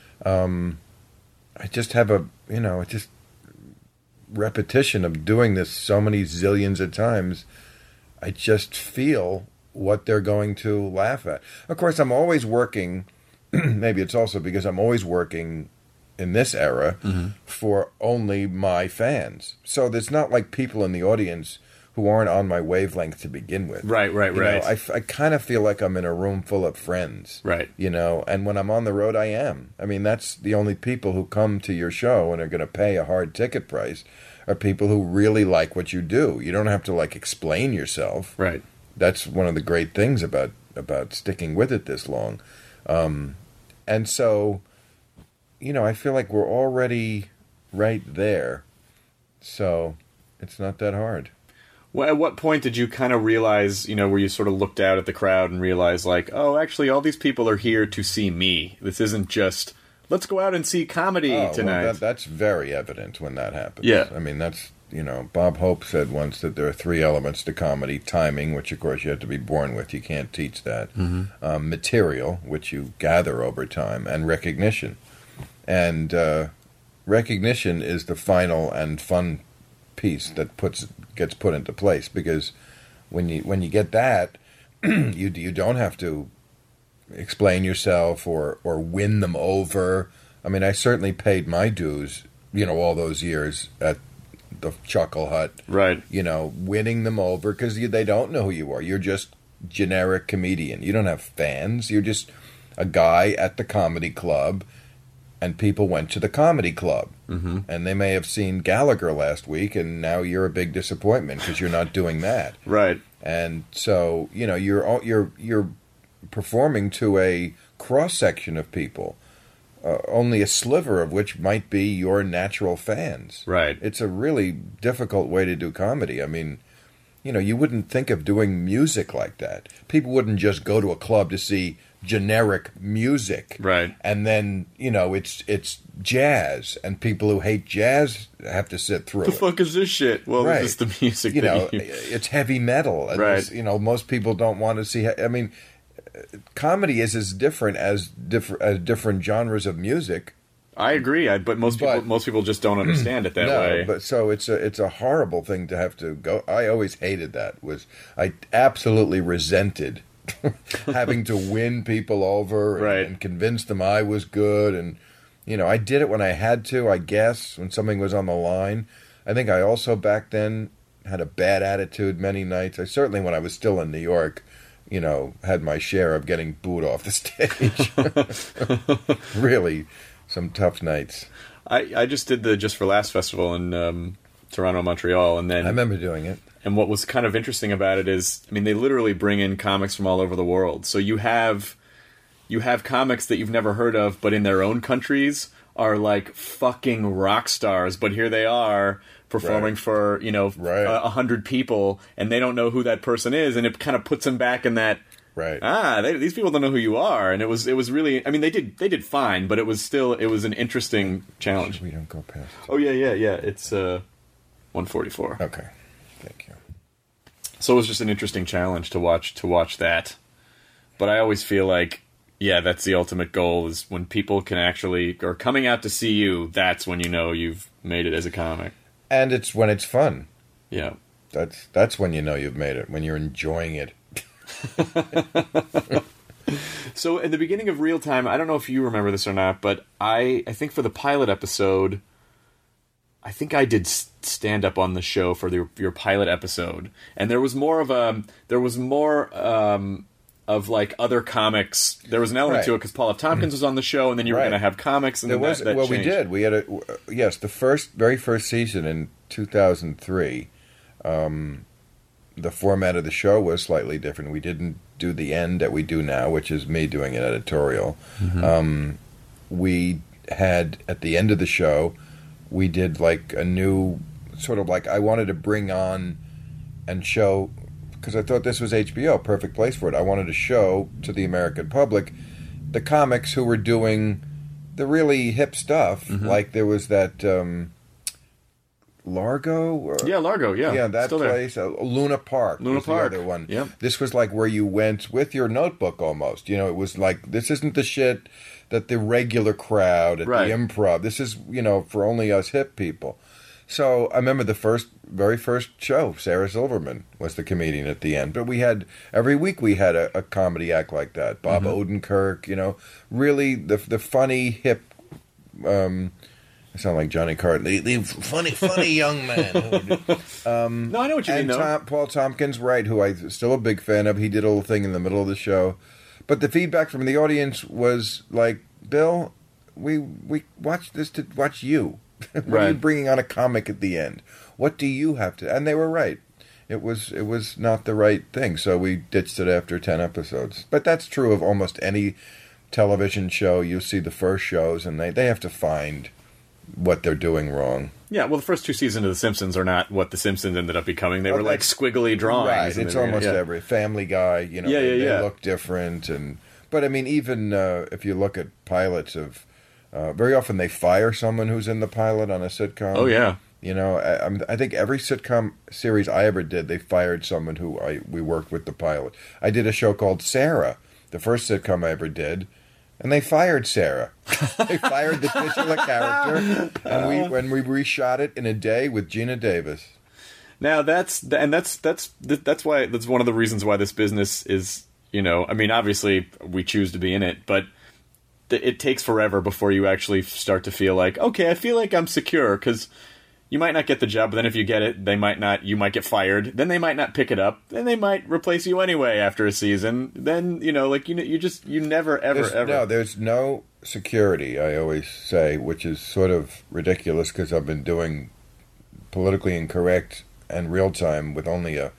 [SPEAKER 8] I just have just repetition of doing this so many zillions of times. I just feel what they're going to laugh at. Of course, I'm always working. Maybe it's also because I'm always working in this era for only my fans. So there's not like people in the audience who aren't on my wavelength to begin with.
[SPEAKER 6] Right.
[SPEAKER 8] I kind of feel like I'm in a room full of friends.
[SPEAKER 6] Right.
[SPEAKER 8] And when I'm on the road, I am. I mean, that's the only people who come to your show and are going to pay a hard ticket price are people who really like what you do. You don't have to, like, explain yourself.
[SPEAKER 6] Right.
[SPEAKER 8] That's one of the great things about sticking with it this long. And so, I feel like we're already right there. So it's not that hard.
[SPEAKER 6] Well, at what point did you kind of realize, where you sort of looked out at the crowd and realized, like, oh, actually, all these people are here to see me. This isn't just, let's go out and see comedy tonight.
[SPEAKER 8] Well, that's very evident when that happens.
[SPEAKER 6] Yeah.
[SPEAKER 8] I mean, that's, Bob Hope said once that there are 3 elements to comedy. Timing, which, of course, you have to be born with. You can't teach that. Mm-hmm. Material, which you gather over time. And recognition. And recognition is the final and fun piece that gets put into place, because when you get that, you don't have to explain yourself or win them over. I mean, I certainly paid my dues, all those years at the Chuckle Hut,
[SPEAKER 6] right?
[SPEAKER 8] Winning them over because they don't know who you are. You're just generic comedian. You don't have fans. You're just a guy at the comedy club. And people went to the comedy club, and they may have seen Gallagher last week, and now you're a big disappointment because you're not doing that,
[SPEAKER 6] right?
[SPEAKER 8] And so you're performing to a cross-section of people, only a sliver of which might be your natural fans.
[SPEAKER 6] Right.
[SPEAKER 8] It's a really difficult way to do comedy. I mean, you wouldn't think of doing music like that. People wouldn't just go to a club to see generic music.
[SPEAKER 6] Right.
[SPEAKER 8] And then, it's jazz, and people who hate jazz have to sit through
[SPEAKER 6] the fuck is this shit? Well,
[SPEAKER 8] right.
[SPEAKER 6] This is the music.
[SPEAKER 8] It's heavy metal. And
[SPEAKER 6] right.
[SPEAKER 8] Most people don't want to see... I mean, comedy is as different as different genres of music.
[SPEAKER 6] I agree, but most people just don't understand it that way.
[SPEAKER 8] But so it's a horrible thing to have to go. I always hated that. I absolutely resented having to win people over and convince them I was good. And I did it when I had to. I guess when something was on the line. I think I also back then had a bad attitude many nights. I certainly, when I was still in New York, had my share of getting booed off the stage. Really, some tough nights.
[SPEAKER 6] I just did the Just for Laughs festival in Toronto, Montreal, and then
[SPEAKER 8] I remember doing it.
[SPEAKER 6] And what was kind of interesting about it is, I mean, they literally bring in comics from all over the world. So you have comics that you've never heard of, but in their own countries are like fucking rock stars. But here they are performing for 100 people, and they don't know who that person is, and it kind of puts them back in that.
[SPEAKER 8] Right.
[SPEAKER 6] These people don't know who you are, and it was really. I mean, they did fine, but it was an interesting challenge.
[SPEAKER 8] We don't go past.
[SPEAKER 6] Oh yeah. It's 144.
[SPEAKER 8] Okay, thank you.
[SPEAKER 6] So it was just an interesting challenge to watch that, but I always feel like, yeah, that's the ultimate goal, is when people can actually are coming out to see you. That's when you've made it as a comic.
[SPEAKER 8] And it's when it's fun.
[SPEAKER 6] Yeah.
[SPEAKER 8] That's when you've made it, when you're enjoying it.
[SPEAKER 6] So in the beginning of Real Time, I don't know if you remember this or not, but I think for the pilot episode, I think I did stand up on the show for your pilot episode, and there was more of like other comics. There was an element to it because Paul F. Tompkins was on the show, and then you were going to have comics. And that changed.
[SPEAKER 8] We did. We had the very first season in 2003. The format of the show was slightly different. We didn't do the end that we do now, which is me doing an editorial. Mm-hmm. We had, at the end of the show, we did like a new sort of like, I wanted to bring on and show, because I thought this was HBO, perfect place for it. I wanted to show to the American public the comics who were doing the really hip stuff. Mm-hmm. Like there was that Largo?
[SPEAKER 6] Largo, yeah.
[SPEAKER 8] Yeah, that
[SPEAKER 6] still
[SPEAKER 8] place. Luna Park.
[SPEAKER 6] Luna Park.
[SPEAKER 8] The other one.
[SPEAKER 6] Yep.
[SPEAKER 8] This was like where you went with your notebook almost. It was like, this isn't the shit that the regular crowd at the Improv. This is, for only us hip people. So I remember the very first show, Sarah Silverman was the comedian at the end. But every week we had a comedy act like that. Bob Odenkirk, really the funny, hip, I sound like Johnny Carter. The funny young man.
[SPEAKER 6] No, I know what you mean, though.
[SPEAKER 8] Paul Tompkins, right, who I'm still a big fan of. He did a little thing in the middle of the show. But the feedback from the audience was like, Bill, we watched this to watch you. Why are you bringing on a comic at the end? What do you have to... And they were right. It was not the right thing, so we ditched it after 10 episodes. But that's true of almost any television show. You see the first shows, and they have to find what they're doing wrong.
[SPEAKER 6] Yeah, well, the first two seasons of The Simpsons are not what The Simpsons ended up becoming. They were like squiggly drawings.
[SPEAKER 8] Right, it's almost every Family Guy, they look different. But I mean, even if you look at pilots of... very often they fire someone who's in the pilot on a sitcom.
[SPEAKER 6] Oh, yeah.
[SPEAKER 8] I think every sitcom series I ever did, they fired someone who we worked with the pilot. I did a show called Sarah, the first sitcom I ever did, and they fired Sarah. They fired the titular character, and we reshot it in a day with Gina Davis.
[SPEAKER 6] Now that's one of the reasons why this business is, I mean, obviously we choose to be in it, but it takes forever before you actually start to feel like, okay, I feel like I'm secure, because you might not get the job, but then if you get it, you might get fired, then they might not pick it up, then they might replace you anyway after a season, then, you never, ever...
[SPEAKER 8] No, there's no security, I always say, which is sort of ridiculous, because I've been doing politically incorrect and real time with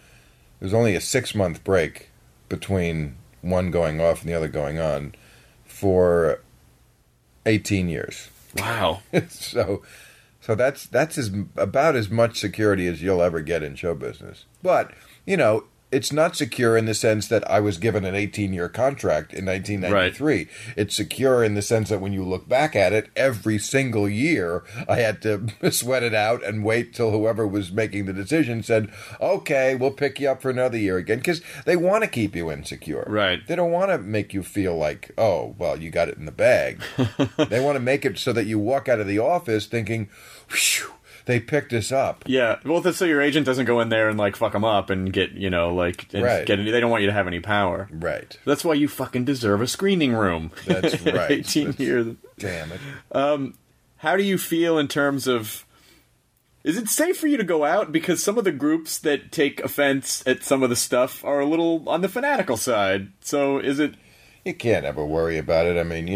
[SPEAKER 8] there's only a 6-month break between one going off and the other going on. for 18 years.
[SPEAKER 6] Wow.
[SPEAKER 8] So that's about as much security as you'll ever get in show business. But, it's not secure in the sense that I was given an 18-year contract in 1993. Right. It's secure in the sense that when you look back at it, every single year I had to sweat it out and wait till whoever was making the decision said, okay, we'll pick you up for another year again. Because they want to keep you insecure.
[SPEAKER 6] Right.
[SPEAKER 8] They don't want to make you feel like, oh, well, you got it in the bag. They want to make it so that you walk out of the office thinking, whew, they picked us up.
[SPEAKER 6] Yeah, well, that's so your agent doesn't go in there and fuck them up and get
[SPEAKER 8] right.
[SPEAKER 6] They don't want you to have any power.
[SPEAKER 8] Right.
[SPEAKER 6] That's why you fucking deserve a screening room.
[SPEAKER 8] That's right.
[SPEAKER 6] 18 years.
[SPEAKER 8] Damn it.
[SPEAKER 6] How do you feel in terms of? Is it safe for you to go out? Because some of the groups that take offense at some of the stuff are a little on the fanatical side. So is it?
[SPEAKER 8] You can't ever worry about it. I mean,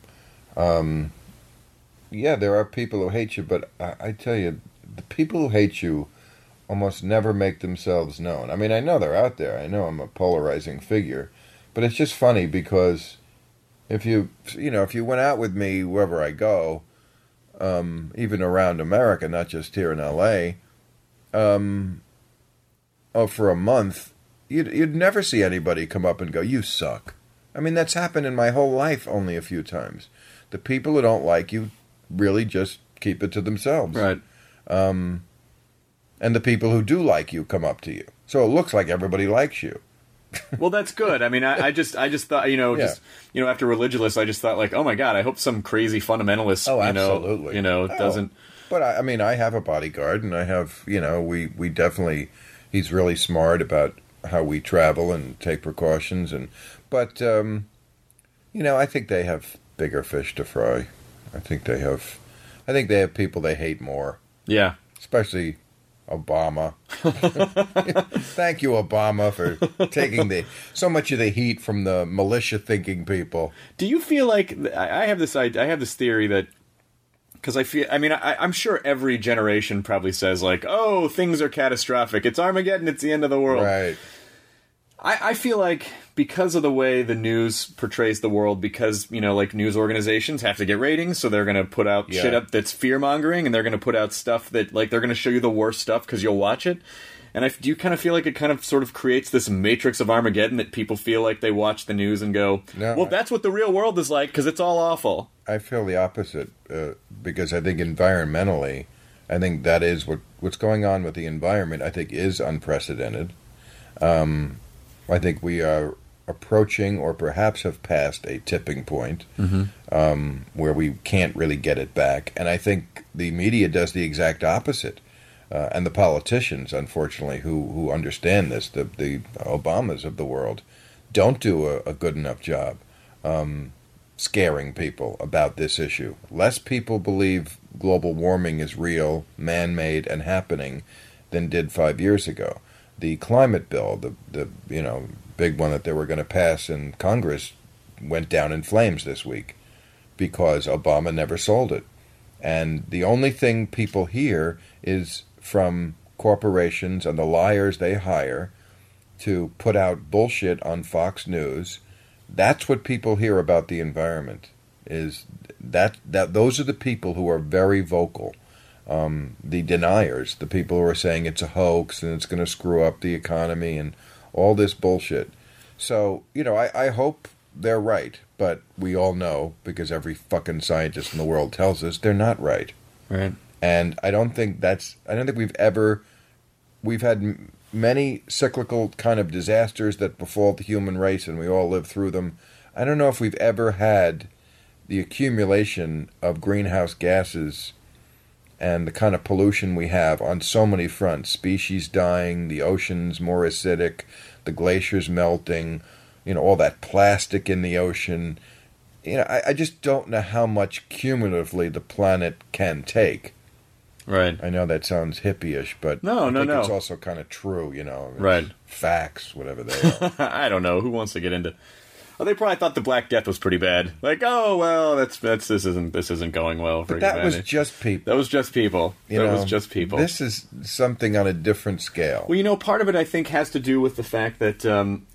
[SPEAKER 8] yeah, there are people who hate you, but I tell you, the people who hate you almost never make themselves known. I mean, I know they're out there. I know I'm a polarizing figure, but it's just funny because if you went out with me wherever I go, even around America, not just here in L.A., for a month, you'd never see anybody come up and go, "You suck." I mean, that's happened in my whole life only a few times. The people who don't like you really just keep it to themselves.
[SPEAKER 6] Right.
[SPEAKER 8] And the people who do like you come up to you. So it looks like everybody likes you.
[SPEAKER 6] Well, that's good. I mean, I just thought, after Religulous, I just thought oh my God, I hope some crazy fundamentalist,
[SPEAKER 8] absolutely.
[SPEAKER 6] doesn't.
[SPEAKER 8] But I have a bodyguard, and I have, we definitely, he's really smart about how we travel and take precautions. But I think they have bigger fish to fry. I think they have people they hate more.
[SPEAKER 6] Yeah.
[SPEAKER 8] Especially Obama. Thank you, Obama, for taking so much of the heat from the militia-thinking people.
[SPEAKER 6] Do you feel like I have this theory that because I'm sure every generation probably says oh, things are catastrophic. It's Armageddon. It's the end of the world.
[SPEAKER 8] Right.
[SPEAKER 6] I feel like because of the way the news portrays the world, because, news organizations have to get ratings, so they're going to put out shit up that's fear-mongering, and they're going to put out stuff that, they're going to show you the worst stuff because you'll watch it. And do you kind of feel like it kind of sort of creates this matrix of Armageddon that people feel like they watch the news and go, that's what the real world is like because it's all awful?
[SPEAKER 8] I feel the opposite because I think environmentally, I think that is what's going on with the environment, I think is unprecedented. I think we are approaching or perhaps have passed a tipping point where we can't really get it back. And I think the media does the exact opposite. And the politicians, unfortunately, who understand this, the Obamas of the world, don't do a good enough job scaring people about this issue. Less people believe global warming is real, man-made, and happening than did 5 years ago. The climate bill, the big one that they were going to pass in Congress, went down in flames this week because Obama never sold it. And the only thing people hear is from corporations and the liars they hire to put out bullshit on Fox News. That's what people hear about the environment. Is that those are the people who are very vocal. The deniers, the people who are saying it's a hoax and it's going to screw up the economy and all this bullshit. So, I hope they're right, but we all know, because every fucking scientist in the world tells us, they're not right.
[SPEAKER 6] Right.
[SPEAKER 8] And I don't think we've had many cyclical kind of disasters that befall the human race and we all live through them. I don't know if we've ever had the accumulation of greenhouse gases and the kind of pollution we have on so many fronts. Species dying, the oceans more acidic, the glaciers melting, all that plastic in the ocean. I just don't know how much cumulatively the planet can take.
[SPEAKER 6] Right.
[SPEAKER 8] I know that sounds hippie-ish, but
[SPEAKER 6] I think
[SPEAKER 8] it's also kind of true,
[SPEAKER 6] Right.
[SPEAKER 8] Facts, whatever they are.
[SPEAKER 6] I don't know. Who wants to get into... Oh, they probably thought the Black Death was pretty bad. Oh well, this isn't going well for
[SPEAKER 8] humanity.
[SPEAKER 6] That
[SPEAKER 8] was just people.
[SPEAKER 6] That was just people. Was just people.
[SPEAKER 8] This is something on a different scale.
[SPEAKER 6] Well, part of it I think has to do with the fact that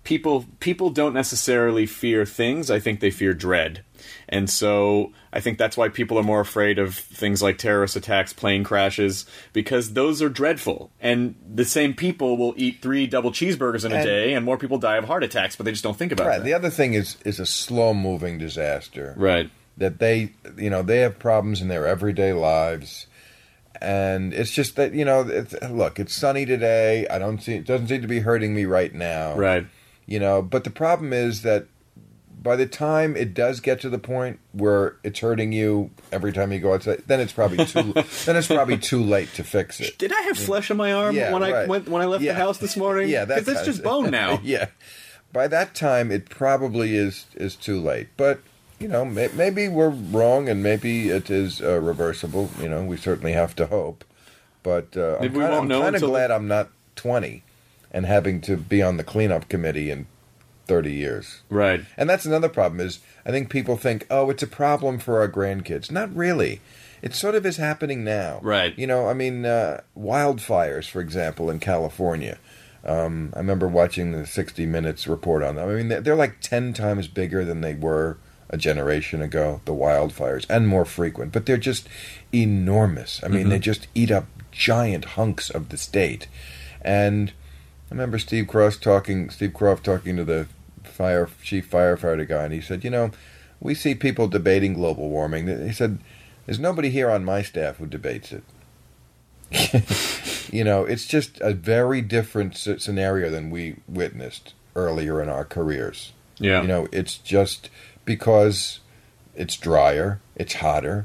[SPEAKER 6] people don't necessarily fear things. I think they fear dread. And so I think that's why people are more afraid of things like terrorist attacks, plane crashes, because those are dreadful. And the same people will eat 3 double cheeseburgers in a day, and more people die of heart attacks, but they just don't think about it.
[SPEAKER 8] Right. The other thing is a slow-moving disaster.
[SPEAKER 6] Right.
[SPEAKER 8] That they have problems in their everyday lives. And it's just that, look, it's sunny today. It doesn't seem to be hurting me right now.
[SPEAKER 6] Right.
[SPEAKER 8] But the problem is that by the time it does get to the point where it's hurting you every time you go outside, then it's probably too late to fix it.
[SPEAKER 6] Did I have flesh on my arm when I left the house this morning?
[SPEAKER 8] Yeah,
[SPEAKER 6] because it's just bone now.
[SPEAKER 8] Yeah. By that time, it probably is too late. But maybe we're wrong, and maybe it is reversible. We certainly have to hope. But I'm kind of glad I'm not 20 and having to be on the cleanup committee in 30 years.
[SPEAKER 6] Right.
[SPEAKER 8] And that's another problem is I think people think, oh, it's a problem for our grandkids. Not really. It sort of is happening now.
[SPEAKER 6] Right.
[SPEAKER 8] Wildfires, for example, in California. I remember watching the 60 Minutes report on them. I mean, they're like 10 times bigger than they were a generation ago, the wildfires, and more frequent. But they're just enormous. I mean, they just eat up giant hunks of the state. And I remember Steve Croft talking to the chief firefighter guy, and he said, we see people debating global warming. He said, there's nobody here on my staff who debates it. It's just a very different scenario than we witnessed earlier in our careers.
[SPEAKER 6] Yeah.
[SPEAKER 8] It's just because it's drier, it's hotter.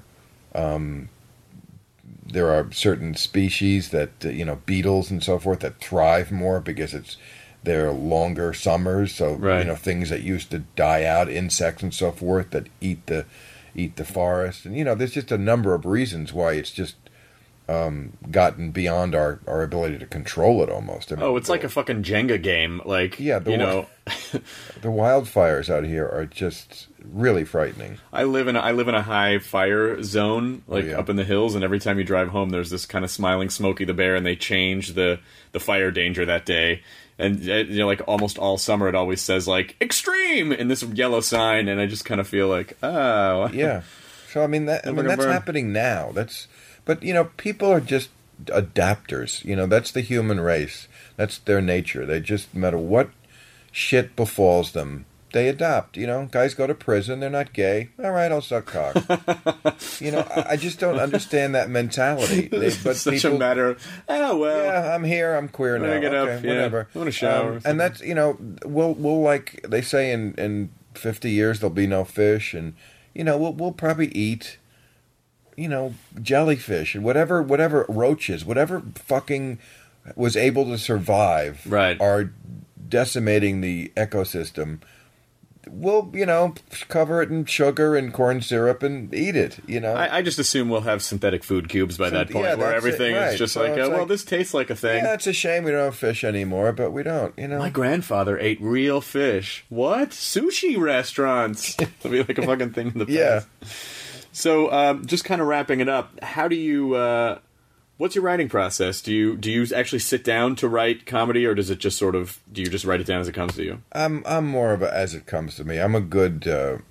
[SPEAKER 8] There are certain species that, beetles and so forth, that thrive more because they're longer summers. So,
[SPEAKER 6] right.
[SPEAKER 8] Things that used to die out, insects and so forth, that eat the forest. And, there's just a number of reasons why it's just gotten beyond our ability to control it almost. I mean,
[SPEAKER 6] it's like a fucking Jenga game. Like,
[SPEAKER 8] the wildfires out here are just really frightening.
[SPEAKER 6] I live in a high fire zone, up in the hills, and every time you drive home, there's this kind of smiling Smokey the Bear, and they change the fire danger that day. And almost all summer, it always says extreme in this yellow sign, and I just kind of feel like, oh,
[SPEAKER 8] yeah. So that's happening now. But people are just adapters. That's the human race. That's their nature. They just, no matter what shit befalls them, they adapt. Guys go to prison. They're not gay. All right, I'll suck cock. I just don't understand that mentality.
[SPEAKER 6] But such a matter of,
[SPEAKER 8] yeah, I'm here. I'm queer now.
[SPEAKER 6] I get up.
[SPEAKER 8] Whatever.
[SPEAKER 6] I want to shower.
[SPEAKER 8] And that's, we'll like they say in 50 years there'll be no fish, and we'll probably eat jellyfish and whatever roaches, whatever fucking was able to survive,
[SPEAKER 6] right,
[SPEAKER 8] are decimating the ecosystem. We'll, cover it in sugar and corn syrup and eat it,
[SPEAKER 6] I just assume we'll have synthetic food cubes by that point, where everything is just so this tastes like a thing.
[SPEAKER 8] Yeah, it's a shame we don't have fish anymore, but we don't,
[SPEAKER 6] My grandfather ate real fish. What? Sushi restaurants. It'll be like a fucking thing in the past.
[SPEAKER 8] Yeah.
[SPEAKER 6] So, just kind of wrapping it up, how do you, what's your writing process? Do you actually sit down to write comedy, or does it just do you just write it down as it comes to you?
[SPEAKER 8] I'm more of a as it comes to me. I'm good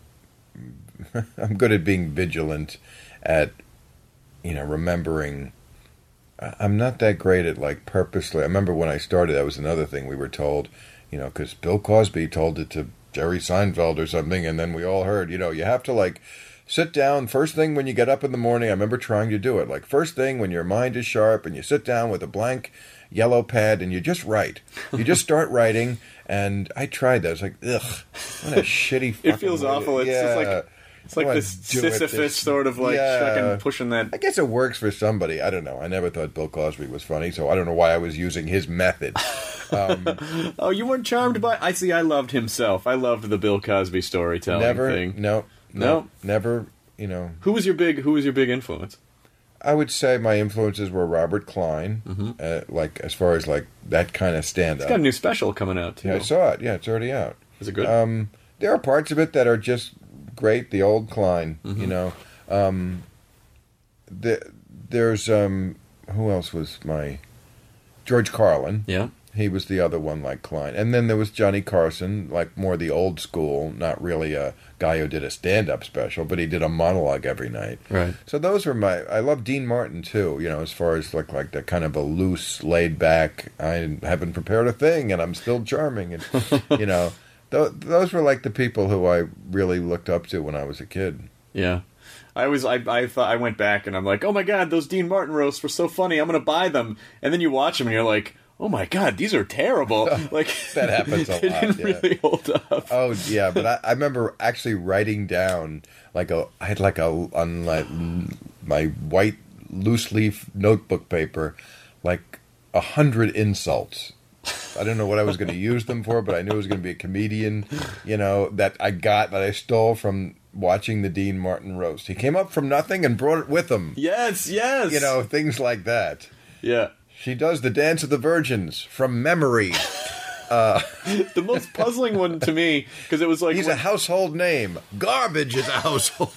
[SPEAKER 8] at being vigilant at, remembering. I'm not that great at purposely. I remember when I started, that was another thing we were told, because Bill Cosby told it to Jerry Seinfeld or something, and then we all heard, you have to sit down first thing when you get up in the morning. I remember trying to do it. First thing when your mind is sharp and you sit down with a blank yellow pad and you just write. You just start writing. And I tried that. I was like, ugh, what a shitty fucking
[SPEAKER 6] It feels awful. It's just like this Sisyphus sort of fucking pushing that.
[SPEAKER 8] I guess it works for somebody. I don't know. I never thought Bill Cosby was funny, so I don't know why I was using his method.
[SPEAKER 6] Oh, you weren't charmed by... I see, I loved himself. I loved the Bill Cosby storytelling thing.
[SPEAKER 8] No, never,
[SPEAKER 6] Who was your big influence?
[SPEAKER 8] I would say my influences were Robert Klein, as far as that kind of stand-up.
[SPEAKER 6] He's got a new special coming out, too.
[SPEAKER 8] Yeah, I saw it. Yeah, it's already out.
[SPEAKER 6] Is it good?
[SPEAKER 8] There are parts of it that are just great. The old Klein, there's, who else was my... George Carlin.
[SPEAKER 6] Yeah.
[SPEAKER 8] He was the other one like Klein. And then there was Johnny Carson, like more the old school, not really a guy who did a stand-up special, but he did a monologue every night.
[SPEAKER 6] Right.
[SPEAKER 8] So those were I love Dean Martin too, as far as like that kind of a loose, laid back, I haven't prepared a thing and I'm still charming. And, those were like the people who I really looked up to when I was a kid.
[SPEAKER 6] Yeah. I went back and I'm like, oh my God, those Dean Martin roasts were so funny. I'm going to buy them. And then you watch them and you're like, oh my God, these are terrible. Like
[SPEAKER 8] that happens a lot.
[SPEAKER 6] They didn't really hold up.
[SPEAKER 8] Oh yeah, but I remember actually writing down on my white loose leaf notebook paper, like 100 insults. I didn't know what I was going to use them for, but I knew it was going to be a comedian, that I stole from watching the Dean Martin roast. He came up from nothing and brought it with him.
[SPEAKER 6] Yes.
[SPEAKER 8] Things like that.
[SPEAKER 6] Yeah.
[SPEAKER 8] She does the Dance of the Virgins from memory.
[SPEAKER 6] The most puzzling one to me, because it was like...
[SPEAKER 8] He's a household name. Garbage is a household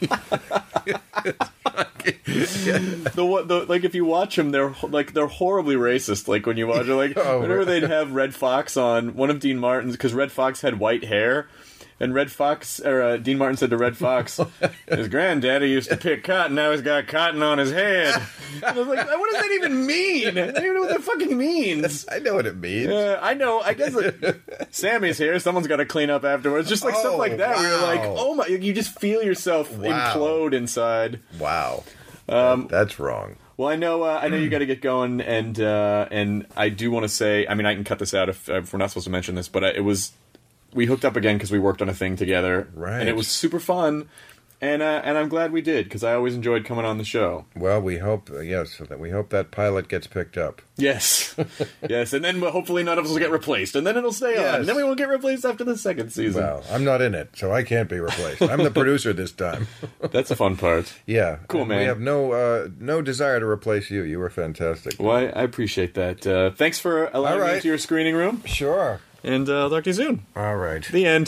[SPEAKER 6] like if you watch them, they're horribly racist. Like when you watch it, like whenever they'd have Red Fox on, one of Dean Martin's, because Red Fox had white hair, and Dean Martin said to Red Fox, his granddaddy used to pick cotton, now he's got cotton on his head. And I was like, what does that even mean? I don't even know what that fucking means.
[SPEAKER 8] I know what it means.
[SPEAKER 6] I know. I guess Sammy's here. Someone's got to clean up afterwards. Just like stuff like that, where you're like, oh my, you just feel yourself implode inside.
[SPEAKER 8] Wow. That's wrong.
[SPEAKER 6] Well, I know you got to get going, and I do want to say, I mean, I can cut this out if we're not supposed to mention this, but we hooked up again because we worked on a thing together,
[SPEAKER 8] right? And
[SPEAKER 6] it was super fun, and I'm glad we did, because I always enjoyed coming on the show.
[SPEAKER 8] Well, we hope, we hope that pilot gets picked up.
[SPEAKER 6] Yes, yes, and then hopefully none of us will get replaced, and then it'll stay on, and then we won't get replaced after the second season.
[SPEAKER 8] Well, I'm not in it, so I can't be replaced. I'm the producer this time.
[SPEAKER 6] That's the fun part.
[SPEAKER 8] Yeah,
[SPEAKER 6] cool, man.
[SPEAKER 8] We have no desire to replace you. You were fantastic.
[SPEAKER 6] Well, I appreciate that. Thanks for allowing me into your screening room.
[SPEAKER 8] Sure.
[SPEAKER 6] And I'll talk to you soon.
[SPEAKER 8] All right.
[SPEAKER 6] The end.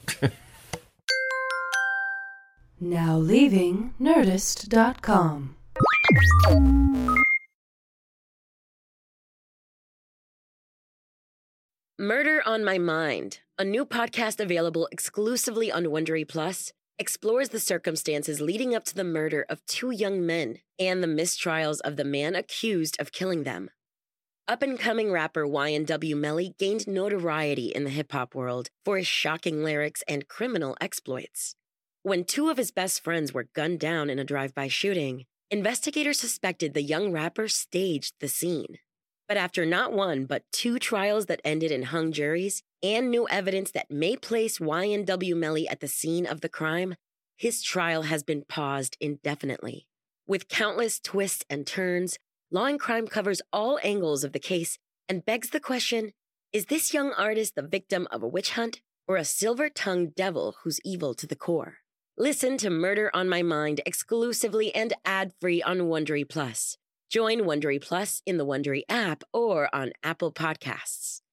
[SPEAKER 7] Now leaving Nerdist.com.
[SPEAKER 9] Murder on My Mind, a new podcast available exclusively on Wondery Plus, explores the circumstances leading up to the murder of two young men and the mistrials of the man accused of killing them. Up-and-coming rapper YNW Melly gained notoriety in the hip-hop world for his shocking lyrics and criminal exploits. When two of his best friends were gunned down in a drive-by shooting, investigators suspected the young rapper staged the scene. But after not one, but two trials that ended in hung juries and new evidence that may place YNW Melly at the scene of the crime, his trial has been paused indefinitely. With countless twists and turns, Law and Crime covers all angles of the case and begs the question, is this young artist the victim of a witch hunt or a silver-tongued devil who's evil to the core? Listen to Murder on My Mind exclusively and ad-free on Wondery Plus. Join Wondery Plus in the Wondery app or on Apple Podcasts.